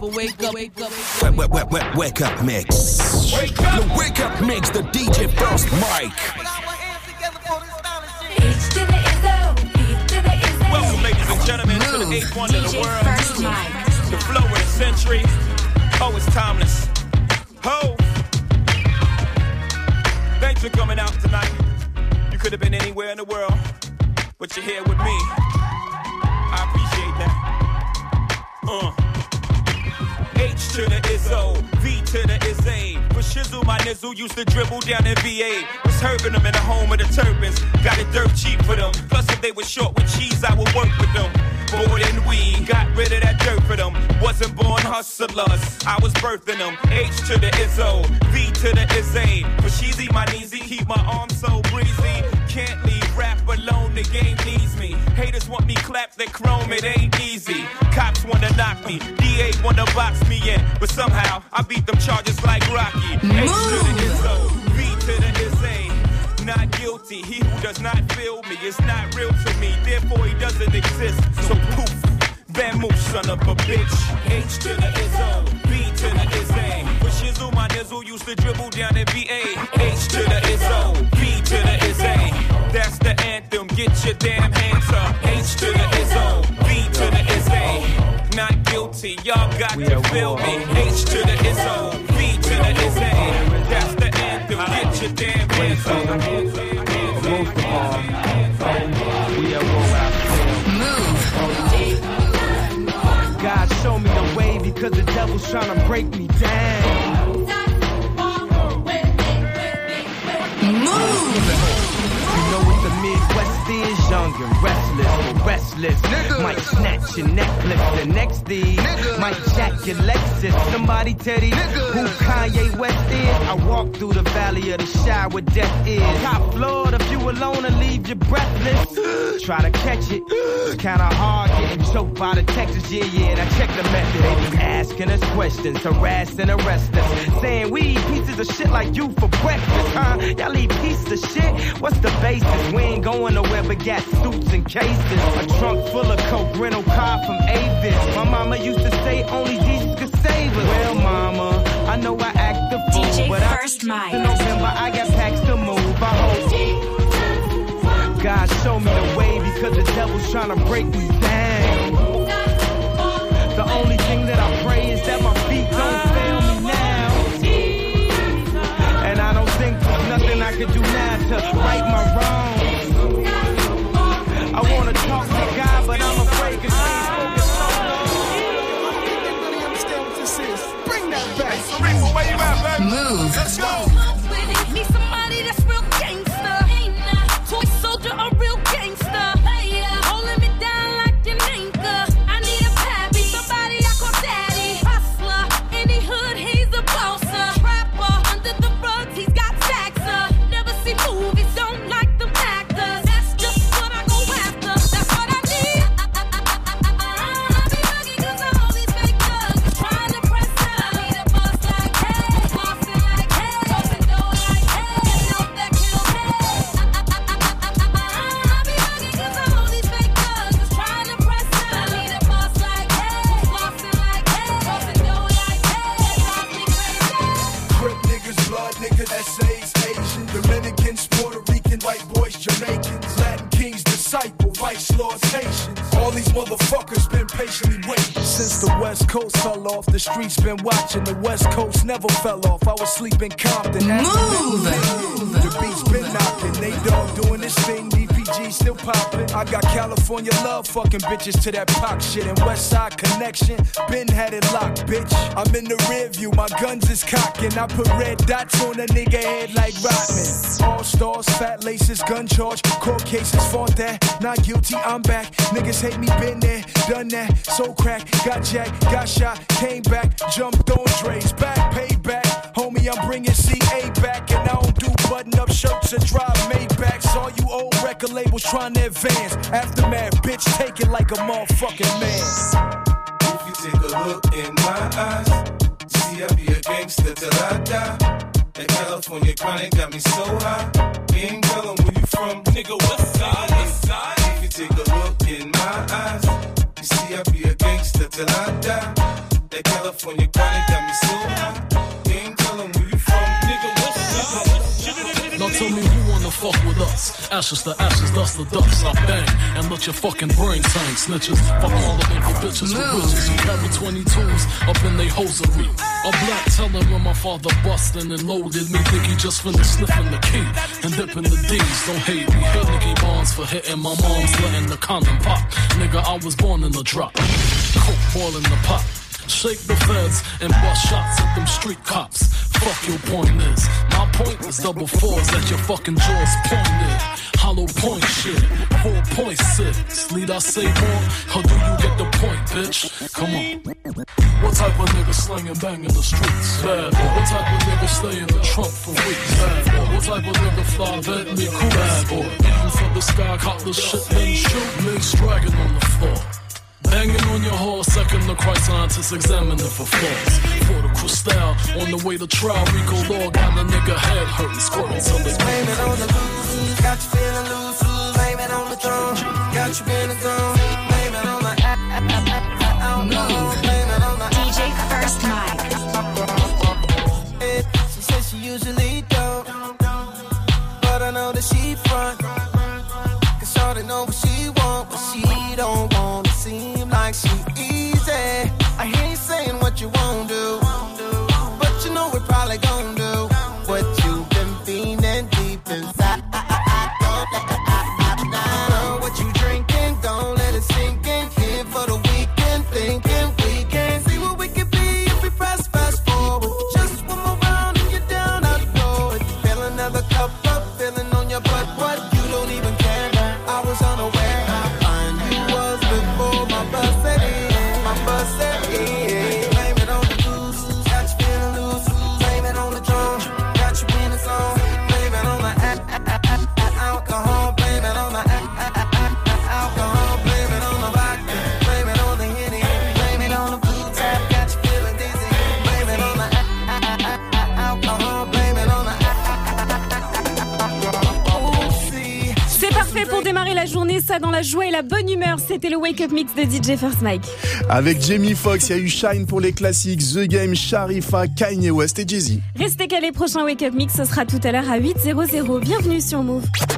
Wake up mix. The wake up mix, the DJ First Mike. Welcome, ladies and gentlemen, to the 8th wonder of the world. The flow of the century. Oh, it's timeless. Ho! Thanks for coming out tonight. You could have been anywhere in the world, but you're here with me. I appreciate that. H to the Izzo, V to the Izzy. With Shizzle, my nizzle used to dribble down in VA. Was hurting them in the home of the turbans. Got it dirt cheap for them. Plus, if they were short with cheese, I would work with them. More than we got rid of that dirt for them. Wasn't born hustlers, I was birthing them. H to the Izzo, V to the Izzy. For Sheezy, my kneesy, keep my arms so breezy. Can't leave rap alone, the game needs me. Haters want me clap that chrome, it ain't easy. Cops wanna knock me, DA wanna box me in. But somehow, I beat them charges like Rocky. H to the Izzo, V to the Izzy. Not guilty, he who does not feel me is not real to me, therefore he doesn't exist. So poof, vamoose, son of a bitch. H to the Izzo, B to the Izzy. With Shizzle, my nizzle used to dribble down in VA. H to the Izzo, B to the Izzy. That's the anthem, get your damn hands up. H to the Izzo, B to the Izzy. Not guilty, y'all got to feel me. H to the Izzo, B to the Izzy. That's the anthem, get your damn hands up. Most of all, we are Move. God show me the way because the devil's trying to break me down. Move. You know what the Midwest is? Young and restless, but restless. Nigga. Might snatch your necklace. The next thing might jack your Lexus. Somebody tell these who Kanye West is. I walk through the valley of the shadow where death is. Top floor, the view alone and leave you breathless. Try to catch it. It's kinda hard getting choked by the Texas. Yeah, I check the method. They be asking us questions, harass and arrest us. Saying we eat pieces of shit like you for breakfast, huh? Y'all eat pieces of shit? What's the basis? We ain't going nowhere but got suits and cases. A trunk full of coke, rental car from Avis. My mama used to say only Jesus could save us. Well, mama, I know I act the fool, DJ but First Mike. In November I got packs to move. I hope God show me the way because the devil's trying to break me down. The only thing that I pray is that my feet don't fail me now. And I don't think there's nothing I can do now to right my wrongs. I wanna talk to God, but I'm afraid cause he's spoken so long. Everybody understand what this is? Bring that back. Where you at, baby? Move. Let's go. Need somebody that's real gangster. Toy soldier, a real gangster. Holding me down like an anchor. I need a pappy, somebody I call daddy. Hustler, in the hood, he's a bosser. Trapper, under the rugs, he's got taxer. Never see movies, don't like them actors. That's just what I go after. That's what I need. I be bugging cause all these fake thugs trying to press up. I need a boss like hey, bossing like hey, open door like hey, nope that kills hey. I be bugging cause all these fake thugs trying to press up. I need a boss like hey, bossing like hey, open door like hey, drive me crazy. Crip niggas, blood niggas, essays, Asian, Dominicans, Puerto Rican, white boys, Jamaicans, Latin kings, disciple, vice lords, Haitians. All these motherfuckers been patiently waiting. Since the West Coast fell off, the streets been watching. The West Coast never fell off. I was sleeping Compton. Move. The beats been knocking. They dog doing this thing. DPG still popping. I got California love fucking bitches to that pop shit. And West Side Connection been had it locked, bitch. I'm in the rear view. My guns is cocking. I put red dots on a nigga head like Rodman. All stars, fat laces, gun charge, court cases, fought that. Not guilty, I'm back. Niggas hate me, been there, done that. So crack, got jacked, got shot, came back, jumped on Dre's back, payback. Homie, I'm bringing CA back, and I don't do button-up shirts or drive Maybachs. All you old record labels trying to advance. Aftermath, bitch, take it like a motherfucking man. If you take a look in my eyes, see I be a gangster till I die. That California chronic got me so high. Ain't tell 'em where you from, nigga, what's side? If you take a look in my eyes, you see I be a gangster till I die. That California chronic got me so high. Can't tell them where you from, nigga. What's up? Now tell me who wanna fuck with us. Ashes to ashes, dust to dust. I bang and let your fucking brain tank. Snitches, fuck all the nigga bitches with riches who carry 22s up in they hosiery. A black telling when my father bustin' and loaded me. Think he just finished sniffing the key and dipping the D's. Don't hate me, hit Nicky Barnes for hitting my mom's letting the condom pop. Nigga, I was born in the drop. Coke boiling the pot. Shake the feds and bust shots at them street cops. Fuck your point is. My point is double fours at your fucking jaws pointed. Hollow point shit, 4.6. Need I say more? Or do you get the point, bitch? Come on. What type of nigga slinging bang in the streets? Bad boy. What type of nigga stay in the trunk for weeks? Bad boy. What type of nigga fly vet me cool? Bad boy. Aiming for the sky, caught the shit, then shoot. Niggas dragging on the floor. Banging on your horse, second the Christ scientists examining for flaws. For the Cristal, on the way to trial, Rico Law got the nigga head hurting, squirting till it's blame it on the blues, got you feeling loose, blame it on the drum, got you in the zone, blame it on the blame it on the DJ First Mike. She says she usually don't, but I know that she front, cause shorty know what she want, but she don't want to seem like she easy. I hear you saying what you won't do, but you know we're probably gon' do what you've been feeling deep inside. What you drinking, don't let it sink in. Here for the weekend, thinking we can see what we can be if we press fast forward. Just one more round and you're down out the door. Fill another cup up, feeling on your butt. What you don't even care. I was unaware. Blame it on the blues, got you feeling loose. Blame it on the drum, got you in the zone. Blame it on the alcohol. Blame it on the alcohol. Blame it on the vodka. Blame it on the Henny. Blame it on the blue tap, got you feeling dizzy. Blame it on the alcohol. Blame it on the C'est parfait pour démarrer la journée, ça dans la joie et la bonne humeur. C'était le Wake Up Mix de DJ First Mike. Avec Jamie Foxx, il y a eu Shine pour les classiques, The Game, Sharifa, Kanye West et Jay-Z. Restez calés, prochain Wake Up Mix, ce sera tout à l'heure à 8h00. Bienvenue sur Move.